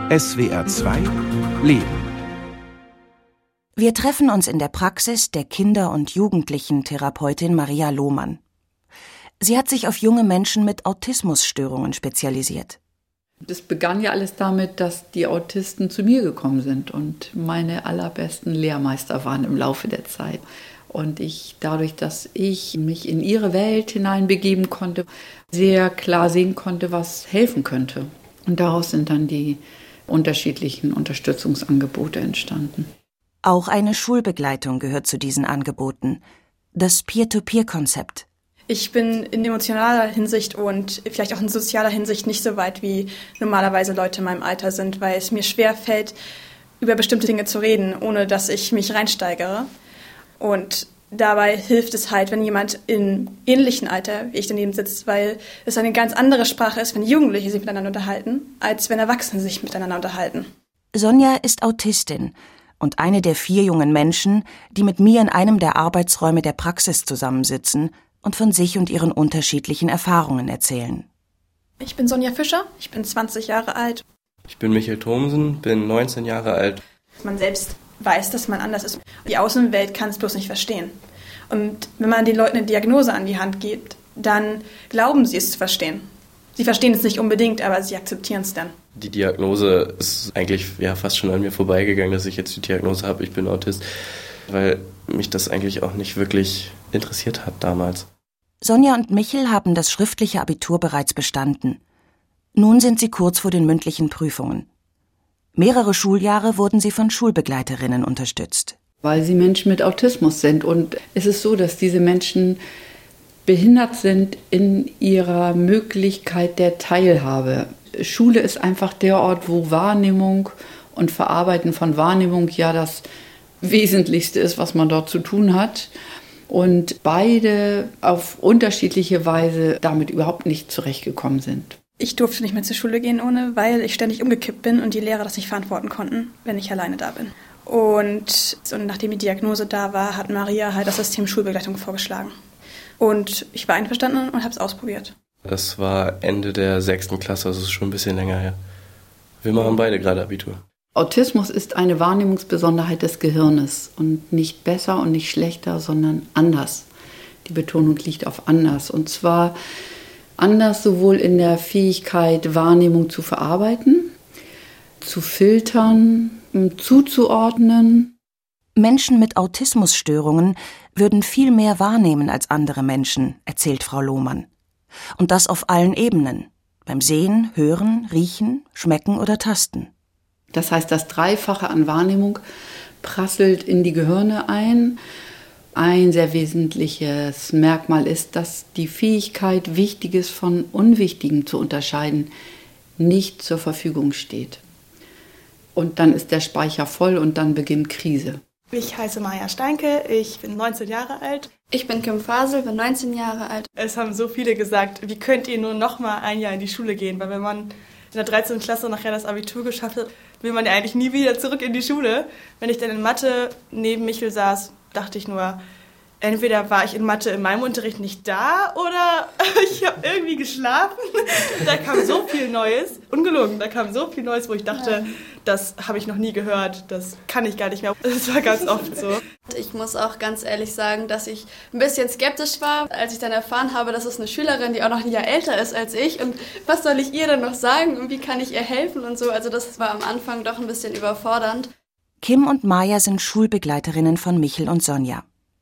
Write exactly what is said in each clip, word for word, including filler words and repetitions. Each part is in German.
S W R zwei Leben. Wir treffen uns in der Praxis der Kinder- und Jugendlichen-Therapeutin Maria Lohmann. Sie hat sich auf junge Menschen mit Autismusstörungen spezialisiert. Das begann ja alles damit, dass die Autisten zu mir gekommen sind und meine allerbesten Lehrmeister waren im Laufe der Zeit. Und ich, dadurch, dass ich mich in ihre Welt hineinbegeben konnte, sehr klar sehen konnte, was helfen könnte. Und daraus sind dann die unterschiedlichen Unterstützungsangebote entstanden. Auch eine Schulbegleitung gehört zu diesen Angeboten. Das Peer-to-Peer-Konzept. Ich bin in emotionaler Hinsicht und vielleicht auch in sozialer Hinsicht nicht so weit, wie normalerweise Leute in meinem Alter sind, weil es mir schwer fällt, über bestimmte Dinge zu reden, ohne dass ich mich reinsteigere. Und dabei hilft es halt, wenn jemand im ähnlichen Alter wie ich daneben sitzt, weil es eine ganz andere Sprache ist, wenn Jugendliche sich miteinander unterhalten, als wenn Erwachsene sich miteinander unterhalten. Sonja ist Autistin und eine der vier jungen Menschen, die mit mir in einem der Arbeitsräume der Praxis zusammensitzen und von sich und ihren unterschiedlichen Erfahrungen erzählen. Ich bin Sonja Fischer, ich bin zwanzig Jahre alt. Ich bin Michael Thomsen, bin neunzehn Jahre alt. Man selbst weiß, dass man anders ist. Die Außenwelt kann es bloß nicht verstehen. Und wenn man den Leuten eine Diagnose an die Hand gibt, dann glauben sie es zu verstehen. Sie verstehen es nicht unbedingt, aber sie akzeptieren es dann. Die Diagnose ist eigentlich ja, fast schon an mir vorbeigegangen, dass ich jetzt die Diagnose habe, ich bin Autist, weil mich das eigentlich auch nicht wirklich interessiert hat damals. Sonja und Michel haben das schriftliche Abitur bereits bestanden. Nun sind sie kurz vor den mündlichen Prüfungen. Mehrere Schuljahre wurden sie von Schulbegleiterinnen unterstützt. Weil sie Menschen mit Autismus sind. Und es ist so, dass diese Menschen behindert sind in ihrer Möglichkeit der Teilhabe. Schule ist einfach der Ort, wo Wahrnehmung und Verarbeiten von Wahrnehmung ja das Wesentlichste ist, was man dort zu tun hat. Und beide auf unterschiedliche Weise damit überhaupt nicht zurechtgekommen sind. Ich durfte nicht mehr zur Schule gehen ohne, weil ich ständig umgekippt bin und die Lehrer das nicht verantworten konnten, wenn ich alleine da bin. Und, und nachdem die Diagnose da war, hat Maria halt das System Schulbegleitung vorgeschlagen. Und ich war einverstanden und habe es ausprobiert. Das war Ende der sechsten Klasse, also ist schon ein bisschen länger her. Wir machen beide gerade Abitur. Autismus ist eine Wahrnehmungsbesonderheit des Gehirnes und nicht besser und nicht schlechter, sondern anders. Die Betonung liegt auf anders. Und zwar anders sowohl in der Fähigkeit, Wahrnehmung zu verarbeiten, zu filtern, zuzuordnen. Menschen mit Autismusstörungen würden viel mehr wahrnehmen als andere Menschen, erzählt Frau Lohmann. Und das auf allen Ebenen. Beim Sehen, Hören, Riechen, Schmecken oder Tasten. Das heißt, das Dreifache an Wahrnehmung prasselt in die Gehirne ein. Ein sehr wesentliches Merkmal ist, dass die Fähigkeit, Wichtiges von Unwichtigem zu unterscheiden, nicht zur Verfügung steht. Und dann ist der Speicher voll und dann beginnt Krise. Ich heiße Maja Steinke, ich bin neunzehn Jahre alt. Ich bin Kim Fasel, bin neunzehn Jahre alt. Es haben so viele gesagt, wie könnt ihr nur noch mal ein Jahr in die Schule gehen? Weil wenn man in der dreizehnten Klasse nachher das Abitur geschafft hat, will man ja eigentlich nie wieder zurück in die Schule. Wenn ich dann in Mathe neben Michel saß, dachte ich nur, entweder war ich in Mathe in meinem Unterricht nicht da oder ich habe irgendwie geschlafen. Da kam so viel Neues, ungelogen, da kam so viel Neues, wo ich dachte, das habe ich noch nie gehört, das kann ich gar nicht mehr. Das war ganz oft so. Ich muss auch ganz ehrlich sagen, dass ich ein bisschen skeptisch war, als ich dann erfahren habe, dass es eine Schülerin, die auch noch ein Jahr älter ist als ich. Und was soll ich ihr denn noch sagen und wie kann ich ihr helfen und so. Also das war am Anfang doch ein bisschen überfordernd. Kim und Maja sind Schulbegleiterinnen von Michel und Sonja.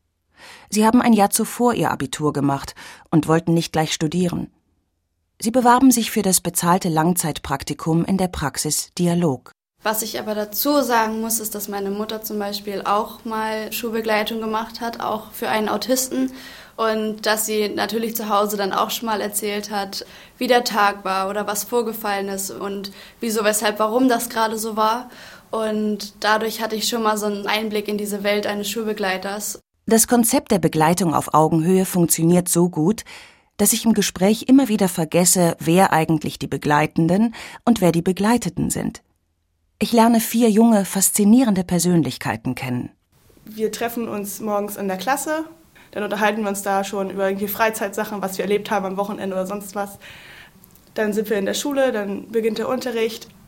Sie haben ein Jahr zuvor ihr Abitur gemacht und wollten nicht gleich studieren. Sie bewarben sich für das bezahlte Langzeitpraktikum in der Praxis Dialog. Was ich aber dazu sagen muss, ist, dass meine Mutter zum Beispiel auch mal Schulbegleitung gemacht hat, auch für einen Autisten. Und dass sie natürlich zu Hause dann auch schon mal erzählt hat, wie der Tag war oder was vorgefallen ist und wieso, weshalb, warum das gerade so war. Und dadurch hatte ich schon mal so einen Einblick in diese Welt eines Schulbegleiters. Das Konzept der Begleitung auf Augenhöhe funktioniert so gut, dass ich im Gespräch immer wieder vergesse, wer eigentlich die Begleitenden und wer die Begleiteten sind. Ich lerne vier junge, faszinierende Persönlichkeiten kennen. Wir treffen uns morgens in der Klasse, dann unterhalten wir uns da schon über irgendwie Freizeitsachen, was wir erlebt haben am Wochenende oder sonst was. Dann sind wir in der Schule, dann beginnt der Unterricht.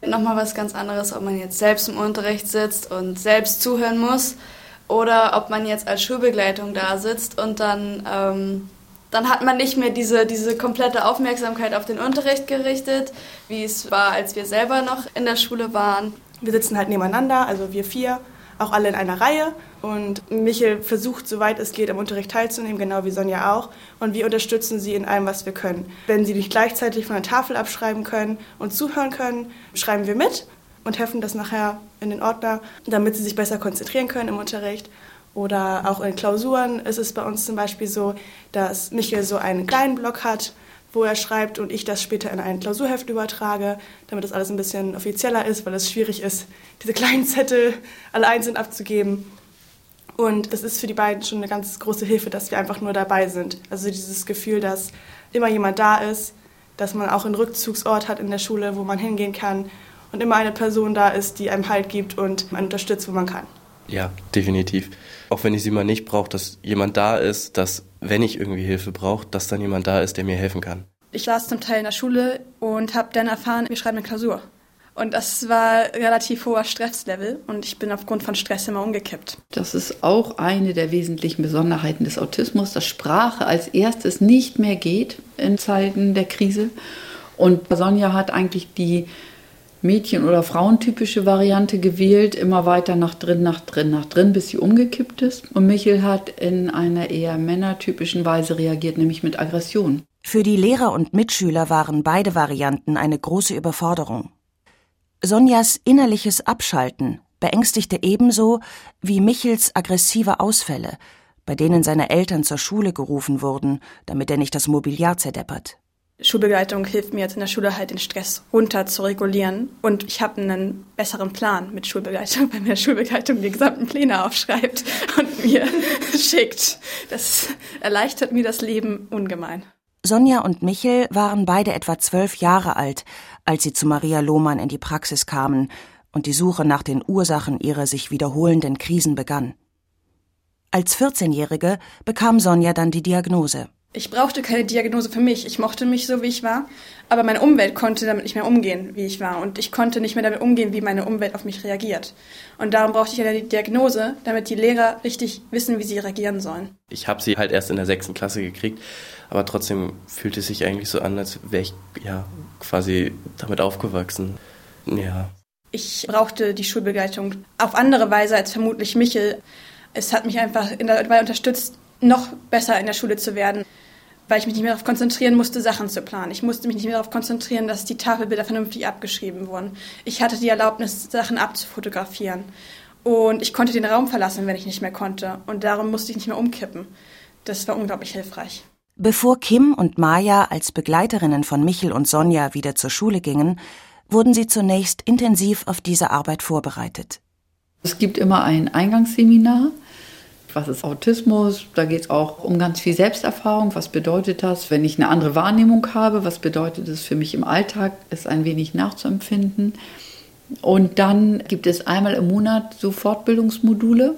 Nochmal was ganz anderes, ob man jetzt selbst im Unterricht sitzt und selbst zuhören muss oder ob man jetzt als Schulbegleitung da sitzt und dann, ähm, dann hat man nicht mehr diese, diese komplette Aufmerksamkeit auf den Unterricht gerichtet, wie es war, als wir selber noch in der Schule waren. Wir sitzen halt nebeneinander, also wir vier, auch alle in einer Reihe. Und Michel versucht, soweit es geht, am Unterricht teilzunehmen, genau wie Sonja auch. Und wir unterstützen sie in allem, was wir können. Wenn sie nicht gleichzeitig von der Tafel abschreiben können und zuhören können, schreiben wir mit und heften das nachher in den Ordner, damit sie sich besser konzentrieren können im Unterricht. Oder auch in Klausuren ist es bei uns zum Beispiel so, dass Michel so einen kleinen Block hat, wo er schreibt und ich das später in ein Klausurheft übertrage, damit das alles ein bisschen offizieller ist, weil es schwierig ist, diese kleinen Zettel alle einzeln abzugeben. Und das ist für die beiden schon eine ganz große Hilfe, dass wir einfach nur dabei sind. Also dieses Gefühl, dass immer jemand da ist, dass man auch einen Rückzugsort hat in der Schule, wo man hingehen kann und immer eine Person da ist, die einem Halt gibt und man unterstützt, wo man kann. Ja, definitiv. Auch wenn ich sie mal nicht brauche, dass jemand da ist, dass, wenn ich irgendwie Hilfe brauche, dass dann jemand da ist, der mir helfen kann. Ich saß zum Teil in der Schule und habe dann erfahren, wir schreiben eine Klausur. Und das war relativ hoher Stresslevel und ich bin aufgrund von Stress immer umgekippt. Das ist auch eine der wesentlichen Besonderheiten des Autismus, dass Sprache als erstes nicht mehr geht in Zeiten der Krise. Und Sonja hat eigentlich die Mädchen- oder frauentypische Variante gewählt, immer weiter nach drin, nach drin, nach drin, bis sie umgekippt ist. Und Michel hat in einer eher männertypischen Weise reagiert, nämlich mit Aggression. Für die Lehrer und Mitschüler waren beide Varianten eine große Überforderung. Sonjas innerliches Abschalten beängstigte ebenso wie Michels aggressive Ausfälle, bei denen seine Eltern zur Schule gerufen wurden, damit er nicht das Mobiliar zerdeppert. Schulbegleitung hilft mir jetzt in der Schule halt den Stress runter zu regulieren und ich habe einen besseren Plan mit Schulbegleitung, weil mir Schulbegleitung die gesamten Pläne aufschreibt und mir schickt. Das erleichtert mir das Leben ungemein. Sonja und Michel waren beide etwa zwölf Jahre alt, als sie zu Maria Lohmann in die Praxis kamen und die Suche nach den Ursachen ihrer sich wiederholenden Krisen begann. Als vierzehnjährige bekam Sonja dann die Diagnose. Ich brauchte keine Diagnose für mich. Ich mochte mich so, wie ich war. Aber meine Umwelt konnte damit nicht mehr umgehen, wie ich war. Und ich konnte nicht mehr damit umgehen, wie meine Umwelt auf mich reagiert. Und darum brauchte ich eine Diagnose, damit die Lehrer richtig wissen, wie sie reagieren sollen. Ich habe sie halt erst in der sechsten Klasse gekriegt, aber trotzdem fühlt es sich eigentlich so an, als wäre ich ja quasi damit aufgewachsen. Ja. Ich brauchte die Schulbegleitung auf andere Weise als vermutlich Michel. Es hat mich einfach dabei unterstützt, noch besser in der Schule zu werden, weil ich mich nicht mehr darauf konzentrieren musste, Sachen zu planen. Ich musste mich nicht mehr darauf konzentrieren, dass die Tafelbilder vernünftig abgeschrieben wurden. Ich hatte die Erlaubnis, Sachen abzufotografieren. Und ich konnte den Raum verlassen, wenn ich nicht mehr konnte. Und darum musste ich nicht mehr umkippen. Das war unglaublich hilfreich. Bevor Kim und Maja als Begleiterinnen von Michel und Sonja wieder zur Schule gingen, wurden sie zunächst intensiv auf diese Arbeit vorbereitet. Es gibt immer ein Eingangsseminar. Was ist Autismus? Da geht es auch um ganz viel Selbsterfahrung. Was bedeutet das, wenn ich eine andere Wahrnehmung habe? Was bedeutet es für mich im Alltag, es ein wenig nachzuempfinden? Und dann gibt es einmal im Monat so Fortbildungsmodule.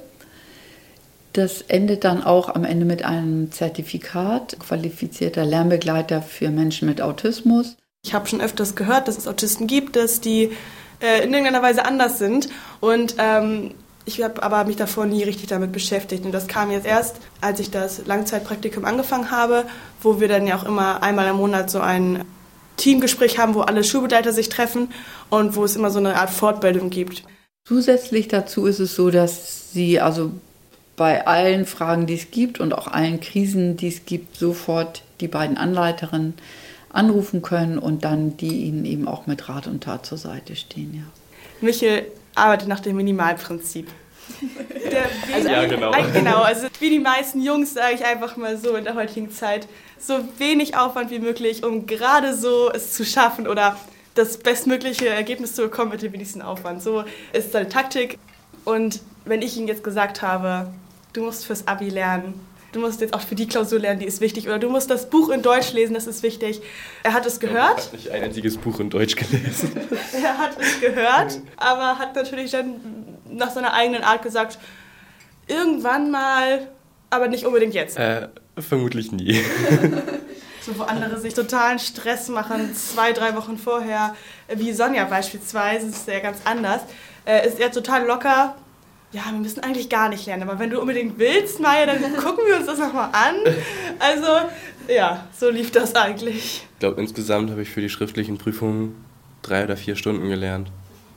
Das endet dann auch am Ende mit einem Zertifikat, qualifizierter Lernbegleiter für Menschen mit Autismus. Ich habe schon öfters gehört, dass es Autisten gibt, dass die äh, in irgendeiner Weise anders sind. Und ähm, ich habe aber mich davor nie richtig damit beschäftigt. Und das kam jetzt erst, als ich das Langzeitpraktikum angefangen habe, wo wir dann ja auch immer einmal im Monat so ein Teamgespräch haben, wo alle Schulbegleiter sich treffen und wo es immer so eine Art Fortbildung gibt. Zusätzlich dazu ist es so, dass sie also bei allen Fragen, die es gibt und auch allen Krisen, die es gibt, sofort die beiden Anleiterinnen anrufen können und dann die ihnen eben auch mit Rat und Tat zur Seite stehen. Ja. Michel arbeitet nach dem Minimalprinzip. Der, also, ja, genau. Genau, also wie die meisten Jungs, sage ich einfach mal so in der heutigen Zeit, so wenig Aufwand wie möglich, um gerade so es zu schaffen oder das bestmögliche Ergebnis zu bekommen mit dem wenigsten Aufwand. So ist seine Taktik. Und wenn ich ihm jetzt gesagt habe, du musst fürs Abi lernen, du musst jetzt auch für die Klausur lernen, die ist wichtig, oder du musst das Buch in Deutsch lesen, das ist wichtig. Er hat es gehört. Ich habe nicht ein einziges Buch in Deutsch gelesen. Er hat es gehört, aber hat natürlich dann nach seiner eigenen Art gesagt, irgendwann mal, aber nicht unbedingt jetzt. Äh, vermutlich nie. So, wo andere sich totalen Stress machen, zwei, drei Wochen vorher, wie Sonja beispielsweise, das ist ja ganz anders, äh, ist er total locker. Ja, wir müssen eigentlich gar nicht lernen, aber wenn du unbedingt willst, Maja, dann gucken wir uns das nochmal an. Also, ja, so lief das eigentlich. Ich glaube, insgesamt habe ich für die schriftlichen Prüfungen drei oder vier Stunden gelernt.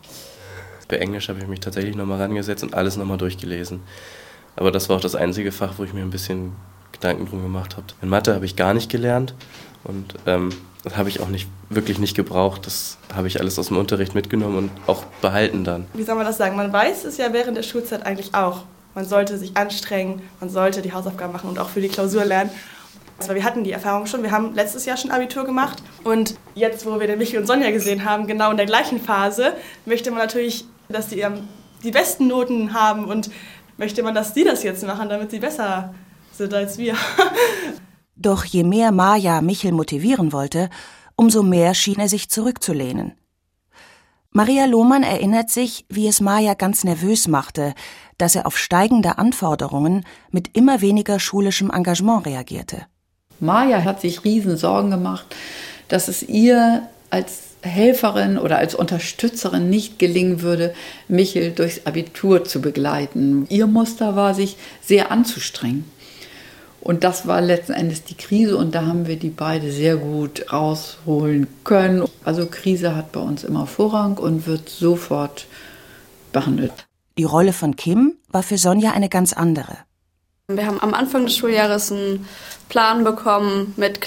Bei Englisch habe ich mich tatsächlich nochmal rangesetzt und alles nochmal durchgelesen. Aber das war auch das einzige Fach, wo ich mir ein bisschen Gedanken drum gemacht habe. In Mathe habe ich gar nicht gelernt und ähm, das habe ich auch nicht wirklich nicht gebraucht. Das habe ich alles aus dem Unterricht mitgenommen und auch behalten dann. Wie soll man das sagen? Man weiß es ja während der Schulzeit eigentlich auch. Man sollte sich anstrengen, man sollte die Hausaufgaben machen und auch für die Klausur lernen. Also wir hatten die Erfahrung schon, wir haben letztes Jahr schon Abitur gemacht und jetzt, wo wir den Michael und Sonja gesehen haben, genau in der gleichen Phase, möchte man natürlich, dass die die besten Noten haben und möchte man, dass die das jetzt machen, damit sie besser sind als wir. Doch je mehr Maja Michel motivieren wollte, umso mehr schien er sich zurückzulehnen. Maria Lohmann erinnert sich, wie es Maja ganz nervös machte, dass er auf steigende Anforderungen mit immer weniger schulischem Engagement reagierte. Maja hat sich riesen Sorgen gemacht, dass es ihr als Helferin oder als Unterstützerin nicht gelingen würde, Michel durchs Abitur zu begleiten. Ihr Muster war, sich sehr anzustrengen. Und das war letzten Endes die Krise und da haben wir die beide sehr gut rausholen können. Also Krise hat bei uns immer Vorrang und wird sofort behandelt. Die Rolle von Kim war für Sonja eine ganz andere. Wir haben am Anfang des Schuljahres einen Plan bekommen mit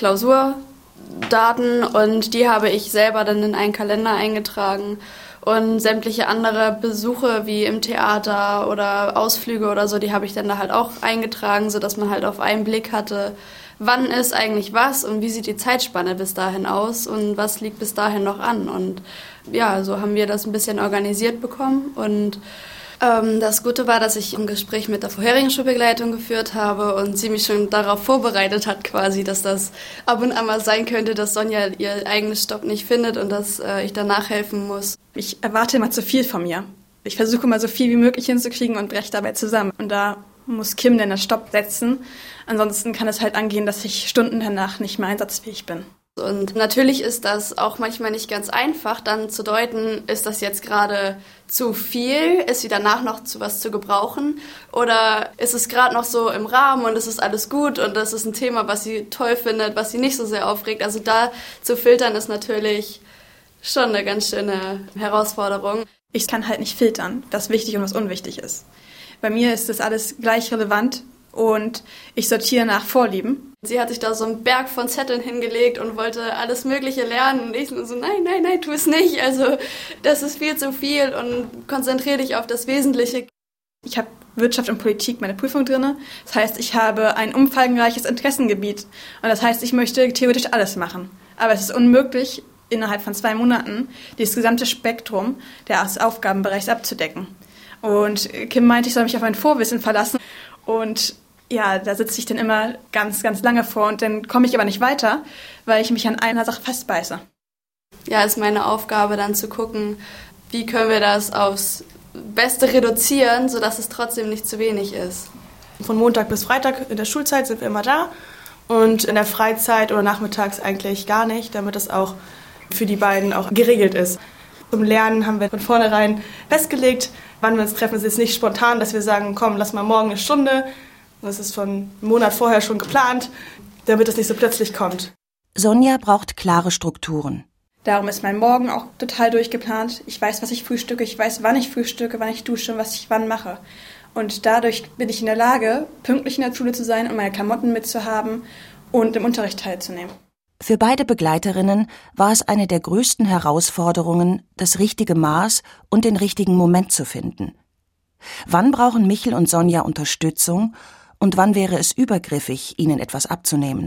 Klausurdaten und die habe ich selber dann in einen Kalender eingetragen. Und sämtliche andere Besuche wie im Theater oder Ausflüge oder so, die habe ich dann da halt auch eingetragen, sodass man halt auf einen Blick hatte, wann ist eigentlich was und wie sieht die Zeitspanne bis dahin aus und was liegt bis dahin noch an. Und ja, so haben wir das ein bisschen organisiert bekommen. Und ähm, das Gute war, dass ich ein Gespräch mit der vorherigen Schulbegleitung geführt habe und sie mich schon darauf vorbereitet hat quasi, dass das ab und an mal sein könnte, dass Sonja ihr eigenes Stopp nicht findet und dass äh, ich da nachhelfen muss. Ich erwarte immer zu viel von mir. Ich versuche immer so viel wie möglich hinzukriegen und breche dabei zusammen. Und da muss Kim dann den Stopp setzen. Ansonsten kann es halt angehen, dass ich Stunden danach nicht mehr einsatzfähig bin. Und natürlich ist das auch manchmal nicht ganz einfach, dann zu deuten, ist das jetzt gerade zu viel, ist sie danach noch zu was zu gebrauchen oder ist es gerade noch so im Rahmen und es ist alles gut und das ist ein Thema, was sie toll findet, was sie nicht so sehr aufregt. Also da zu filtern ist natürlich schon eine ganz schöne Herausforderung. Ich kann halt nicht filtern, was wichtig und was unwichtig ist. Bei mir ist das alles gleich relevant und ich sortiere nach Vorlieben. Sie hat sich da so einen Berg von Zetteln hingelegt und wollte alles Mögliche lernen. Und ich so, nein, nein, nein, tu es nicht. Also das ist viel zu viel und konzentriere dich auf das Wesentliche. Ich habe Wirtschaft und Politik meine Prüfung drin. Das heißt, ich habe ein umfangreiches Interessengebiet. Und das heißt, ich möchte theoretisch alles machen. Aber es ist unmöglich, innerhalb von zwei Monaten das gesamte Spektrum des Aufgabenbereichs abzudecken. Und Kim meinte, ich soll mich auf mein Vorwissen verlassen. Und ja, da sitze ich dann immer ganz, ganz lange vor und dann komme ich aber nicht weiter, weil ich mich an einer Sache festbeiße. Ja, ist meine Aufgabe dann zu gucken, wie können wir das aufs Beste reduzieren, sodass es trotzdem nicht zu wenig ist. Von Montag bis Freitag in der Schulzeit sind wir immer da und in der Freizeit oder nachmittags eigentlich gar nicht, damit das auch für die beiden auch geregelt ist. Zum Lernen haben wir von vornherein festgelegt, wann wir uns treffen. Es ist nicht spontan, dass wir sagen, komm, lass mal morgen eine Stunde. Das ist von einem Monat vorher schon geplant, damit es nicht so plötzlich kommt. Sonja braucht klare Strukturen. Darum ist mein Morgen auch total durchgeplant. Ich weiß, was ich frühstücke, ich weiß, wann ich frühstücke, wann ich dusche und was ich wann mache. Und dadurch bin ich in der Lage, pünktlich in der Schule zu sein und meine Klamotten mitzuhaben und im Unterricht teilzunehmen. Für beide Begleiterinnen war es eine der größten Herausforderungen, das richtige Maß und den richtigen Moment zu finden. Wann brauchen Michel und Sonja Unterstützung und wann wäre es übergriffig, ihnen etwas abzunehmen?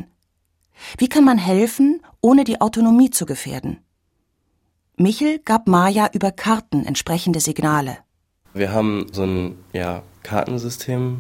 Wie kann man helfen, ohne die Autonomie zu gefährden? Michel gab Maja über Karten entsprechende Signale. Wir haben so ein ja, Kartensystem,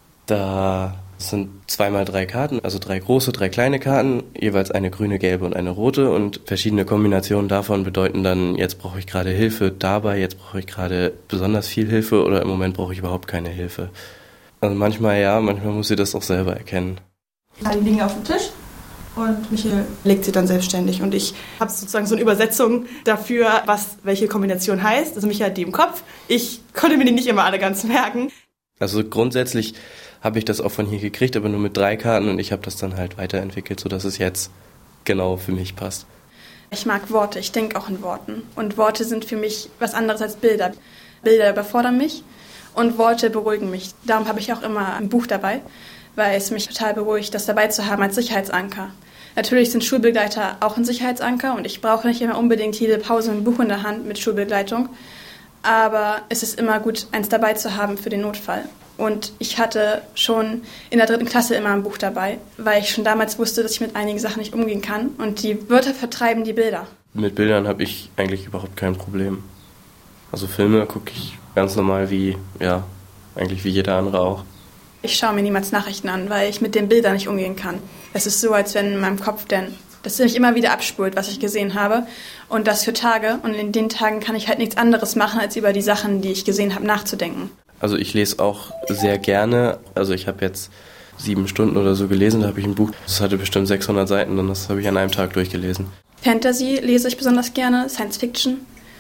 da sind zweimal drei Karten, also drei große, drei kleine Karten, jeweils eine grüne, gelbe und eine rote und verschiedene Kombinationen davon bedeuten dann, jetzt brauche ich gerade Hilfe dabei, jetzt brauche ich gerade besonders viel Hilfe oder im Moment brauche ich überhaupt keine Hilfe. Also manchmal ja, manchmal muss sie das auch selber erkennen. Die liegen auf dem Tisch Und Michael legt sie dann selbstständig. Und ich habe sozusagen so eine Übersetzung dafür, was welche Kombination heißt. Also Michael hat die im Kopf. Ich konnte mir die nicht immer alle ganz merken. Also grundsätzlich habe ich das auch von hier gekriegt, aber nur mit drei Karten. Und ich habe das dann halt weiterentwickelt, sodass es jetzt genau für mich passt. Ich mag Worte, ich denke auch in Worten. Und Worte sind für mich was anderes als Bilder. Bilder überfordern mich und Worte beruhigen mich. Darum habe ich auch immer ein Buch dabei, weil es mich total beruhigt, das dabei zu haben als Sicherheitsanker. Natürlich sind Schulbegleiter auch ein Sicherheitsanker und ich brauche nicht immer unbedingt jede Pause ein Buch in der Hand mit Schulbegleitung. Aber es ist immer gut, eins dabei zu haben für den Notfall. Und ich hatte schon in der dritten Klasse immer ein Buch dabei, weil ich schon damals wusste, dass ich mit einigen Sachen nicht umgehen kann. Und die Wörter vertreiben die Bilder. Mit Bildern habe ich eigentlich überhaupt kein Problem. Also Filme gucke ich ganz normal wie, ja, eigentlich wie jeder andere auch. Ich schaue mir niemals Nachrichten an, weil ich mit den Bildern nicht umgehen kann. Es ist so, als wenn in meinem Kopf denn das mich immer wieder abspult, was ich gesehen habe. Und das für Tage. Und in den Tagen kann ich halt nichts anderes machen, als über die Sachen, die ich gesehen habe, nachzudenken. Also ich lese auch sehr gerne. Also ich habe jetzt sieben Stunden oder so gelesen, da habe ich ein Buch, das hatte bestimmt sechshundert Seiten und das habe ich an einem Tag durchgelesen. Fantasy lese ich besonders gerne, Science Fiction,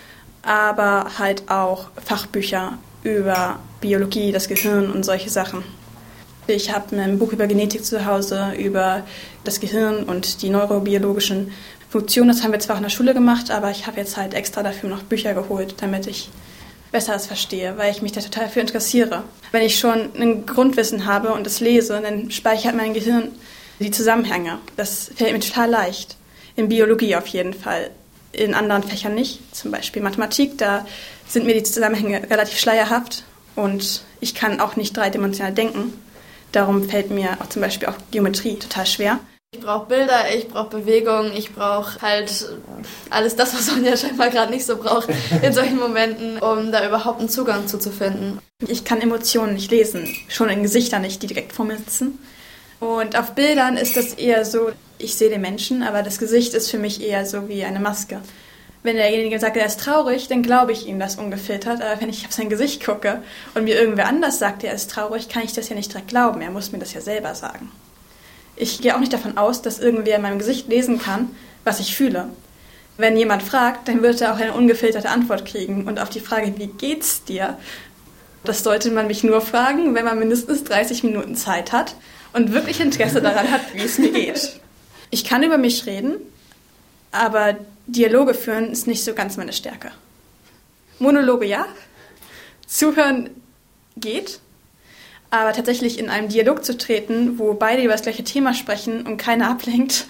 aber halt auch Fachbücher über Biologie, das Gehirn und solche Sachen. Ich habe ein Buch über Genetik zu Hause, über das Gehirn und die neurobiologischen Funktionen. Das haben wir zwar auch in der Schule gemacht, aber ich habe jetzt halt extra dafür noch Bücher geholt, damit ich besser das verstehe, weil ich mich da total dafür interessiere. Wenn ich schon ein Grundwissen habe und es lese, dann speichert mein Gehirn die Zusammenhänge. Das fällt mir total leicht. In Biologie auf jeden Fall. In anderen Fächern nicht. Zum Beispiel Mathematik, da sind mir die Zusammenhänge relativ schleierhaft und ich kann auch nicht dreidimensional denken. Darum fällt mir auch zum Beispiel auch Geometrie total schwer. Ich brauche Bilder, ich brauche Bewegung, ich brauche halt alles das, was Sonja scheinbar gerade nicht so braucht in solchen Momenten, um da überhaupt einen Zugang zu, zu finden. Ich kann Emotionen nicht lesen, schon in Gesichtern nicht, die direkt vor mir sitzen. Und auf Bildern ist das eher so, ich sehe den Menschen, aber das Gesicht ist für mich eher so wie eine Maske. Wenn derjenige sagt, er ist traurig, dann glaube ich ihm das ungefiltert. Aber wenn ich auf sein Gesicht gucke und mir irgendwer anders sagt, er ist traurig, kann ich das ja nicht direkt glauben. Er muss mir das ja selber sagen. Ich gehe auch nicht davon aus, dass irgendwer in meinem Gesicht lesen kann, was ich fühle. Wenn jemand fragt, dann wird er auch eine ungefilterte Antwort kriegen. Und auf die Frage, wie geht's dir? Das sollte man mich nur fragen, wenn man mindestens dreißig Minuten Zeit hat und wirklich Interesse daran hat, wie es mir geht. Ich kann über mich reden, aber Dialoge führen ist nicht so ganz meine Stärke. Monologe ja, Zuhören geht, aber tatsächlich in einem Dialog zu treten, wo beide über das gleiche Thema sprechen und keiner ablenkt,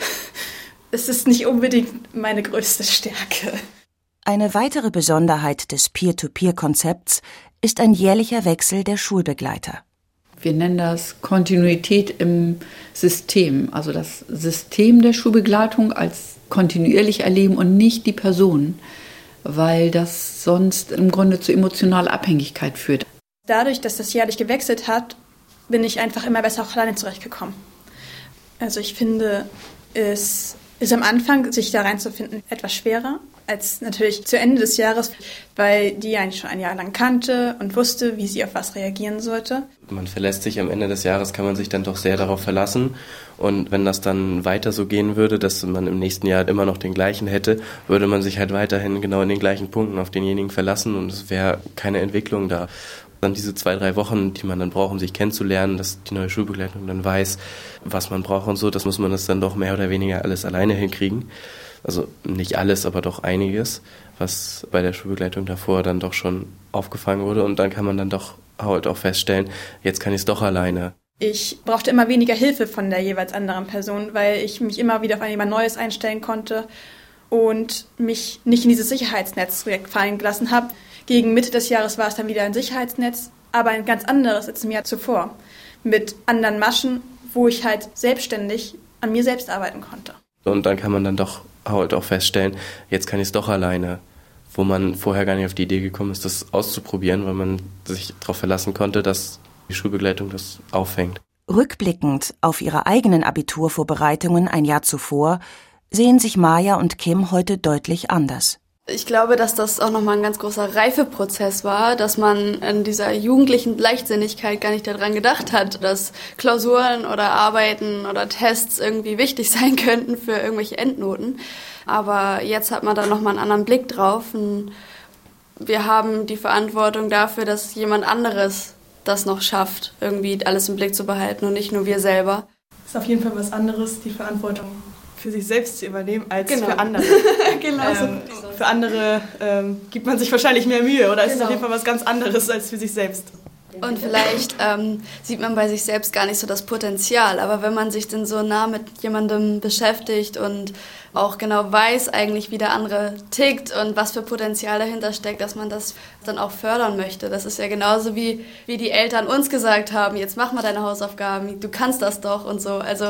das ist nicht unbedingt meine größte Stärke. Eine weitere Besonderheit des Peer-to-Peer-Konzepts ist ein jährlicher Wechsel der Schulbegleiter. Wir nennen das Kontinuität im System, also das System der Schulbegleitung als kontinuierlich erleben und nicht die Person, weil das sonst im Grunde zu emotionaler Abhängigkeit führt. Dadurch, dass das jährlich gewechselt hat, bin ich einfach immer besser auch alleine zurechtgekommen. Also ich finde, es ist am Anfang, sich da reinzufinden, etwas schwerer als natürlich zu Ende des Jahres, weil die eigentlich schon ein Jahr lang kannte und wusste, wie sie auf was reagieren sollte. Man verlässt sich am Ende des Jahres, kann man sich dann doch sehr darauf verlassen. Und wenn das dann weiter so gehen würde, dass man im nächsten Jahr immer noch den gleichen hätte, würde man sich halt weiterhin genau in den gleichen Punkten auf denjenigen verlassen und es wäre keine Entwicklung da. Dann diese zwei, drei Wochen, die man dann braucht, um sich kennenzulernen, dass die neue Schulbegleitung dann weiß, was man braucht und so, das muss man das dann doch mehr oder weniger alles alleine hinkriegen. Also nicht alles, aber doch einiges, was bei der Schulbegleitung davor dann doch schon aufgefangen wurde. Und dann kann man dann doch halt auch feststellen, jetzt kann ich es doch alleine. Ich brauchte immer weniger Hilfe von der jeweils anderen Person, weil ich mich immer wieder auf jemand Neues einstellen konnte und mich nicht in dieses Sicherheitsnetz fallen gelassen habe. Gegen Mitte des Jahres war es dann wieder ein Sicherheitsnetz, aber ein ganz anderes als im Jahr zuvor. Mit anderen Maschen, wo ich halt selbstständig an mir selbst arbeiten konnte. Und dann kann man dann doch halt auch feststellen, jetzt kann ich es doch alleine, wo man vorher gar nicht auf die Idee gekommen ist, das auszuprobieren, weil man sich darauf verlassen konnte, dass die Schulbegleitung das auffängt. Rückblickend auf ihre eigenen Abiturvorbereitungen ein Jahr zuvor sehen sich Maja und Kim heute deutlich anders. Ich glaube, dass das auch nochmal ein ganz großer Reifeprozess war, dass man in dieser jugendlichen Leichtsinnigkeit gar nicht daran gedacht hat, dass Klausuren oder Arbeiten oder Tests irgendwie wichtig sein könnten für irgendwelche Endnoten. Aber jetzt hat man da nochmal einen anderen Blick drauf. Und wir haben die Verantwortung dafür, dass jemand anderes das noch schafft, irgendwie alles im Blick zu behalten und nicht nur wir selber. Das ist auf jeden Fall was anderes, die Verantwortung für sich selbst zu übernehmen, als genau. für andere. genau ähm, für andere ähm, gibt man sich wahrscheinlich mehr Mühe oder genau. ist auf jeden Fall was ganz anderes als für sich selbst. Und vielleicht ähm, sieht man bei sich selbst gar nicht so das Potenzial, aber wenn man sich denn so nah mit jemandem beschäftigt und auch genau weiß eigentlich, wie der andere tickt und was für Potenzial dahinter steckt, dass man das dann auch fördern möchte. Das ist ja genauso wie, wie die Eltern uns gesagt haben, jetzt mach mal deine Hausaufgaben, du kannst das doch und so. Also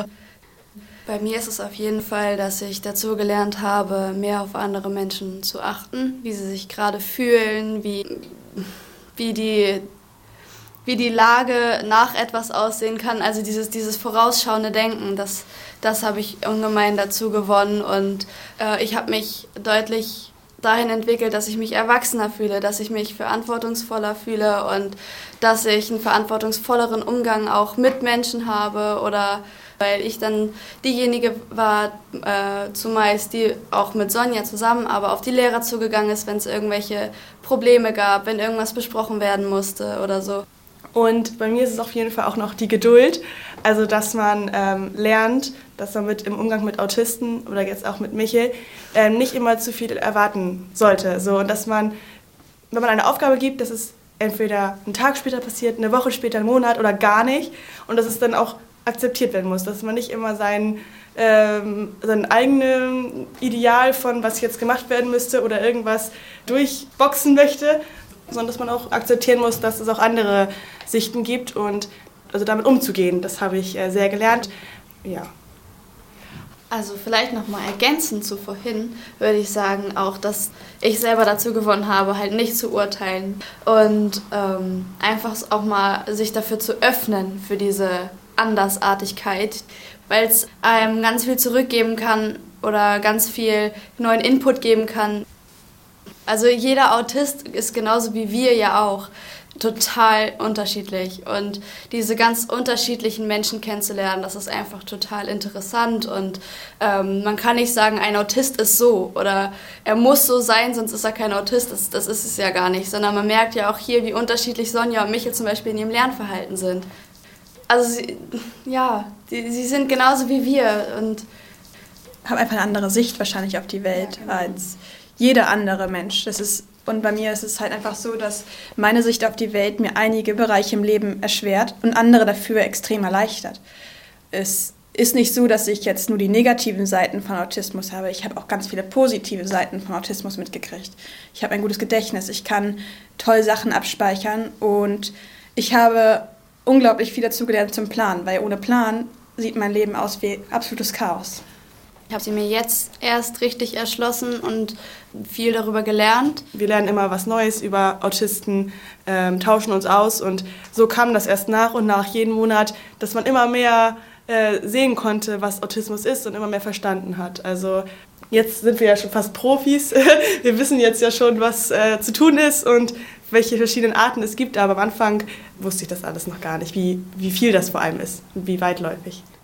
bei mir ist es auf jeden Fall, dass ich dazu gelernt habe, mehr auf andere Menschen zu achten, wie sie sich gerade fühlen, wie, wie, die, wie die Lage nach etwas aussehen kann. Also dieses, dieses vorausschauende Denken, das, das habe ich ungemein dazu gewonnen. Und äh, ich habe mich deutlich dahin entwickelt, dass ich mich erwachsener fühle, dass ich mich verantwortungsvoller fühle und dass ich einen verantwortungsvolleren Umgang auch mit Menschen habe oder weil ich dann diejenige war, äh, zumeist, die auch mit Sonja zusammen, aber auf die Lehrer zugegangen ist, wenn es irgendwelche Probleme gab, wenn irgendwas besprochen werden musste oder so. Und bei mir ist es auf jeden Fall auch noch die Geduld, also dass man ähm, lernt, dass man mit im Umgang mit Autisten oder jetzt auch mit Michel ähm, nicht immer zu viel erwarten sollte. So, und dass man, wenn man eine Aufgabe gibt, dass es entweder einen Tag später passiert, eine Woche später, einen Monat oder gar nicht und dass es dann auch akzeptiert werden muss, dass man nicht immer sein, ähm, sein eigenes Ideal von, was jetzt gemacht werden müsste oder irgendwas durchboxen möchte, sondern dass man auch akzeptieren muss, dass es auch andere Sichten gibt und also damit umzugehen. Das habe ich äh, sehr gelernt. Ja. Also vielleicht nochmal ergänzend zu vorhin, würde ich sagen auch, dass ich selber dazu gewonnen habe, halt nicht zu urteilen und ähm, einfach auch mal sich dafür zu öffnen, für diese Andersartigkeit, weil es einem ganz viel zurückgeben kann oder ganz viel neuen Input geben kann. Also jeder Autist ist genauso wie wir ja auch total unterschiedlich und diese ganz unterschiedlichen Menschen kennenzulernen, das ist einfach total interessant und ähm, man kann nicht sagen, ein Autist ist so oder er muss so sein, sonst ist er kein Autist, das, das ist es ja gar nicht, sondern man merkt ja auch hier, wie unterschiedlich Sonja und Michel zum Beispiel in ihrem Lernverhalten sind. Also sie, ja, die, sie sind genauso wie wir und haben einfach eine andere Sicht wahrscheinlich auf die Welt ja, genau. als jeder andere Mensch. Das ist, und bei mir ist es halt einfach so, dass meine Sicht auf die Welt mir einige Bereiche im Leben erschwert und andere dafür extrem erleichtert. Es ist nicht so, dass ich jetzt nur die negativen Seiten von Autismus habe. Ich habe auch ganz viele positive Seiten von Autismus mitgekriegt. Ich habe ein gutes Gedächtnis, ich kann toll Sachen abspeichern und ich habe unglaublich viel dazugelernt zum Plan, weil ohne Plan sieht mein Leben aus wie absolutes Chaos. Ich habe sie mir jetzt erst richtig erschlossen und viel darüber gelernt. Wir lernen immer was Neues über Autisten, ähm, tauschen uns aus und so kam das erst nach und nach jeden Monat, dass man immer mehr äh, sehen konnte, was Autismus ist und immer mehr verstanden hat. Also jetzt sind wir ja schon fast Profis. Wir wissen jetzt ja schon, was äh, zu tun ist und welche verschiedenen Arten es gibt. Aber am Anfang wusste ich das alles noch gar nicht, wie, wie viel das vor allem ist und wie weitläufig.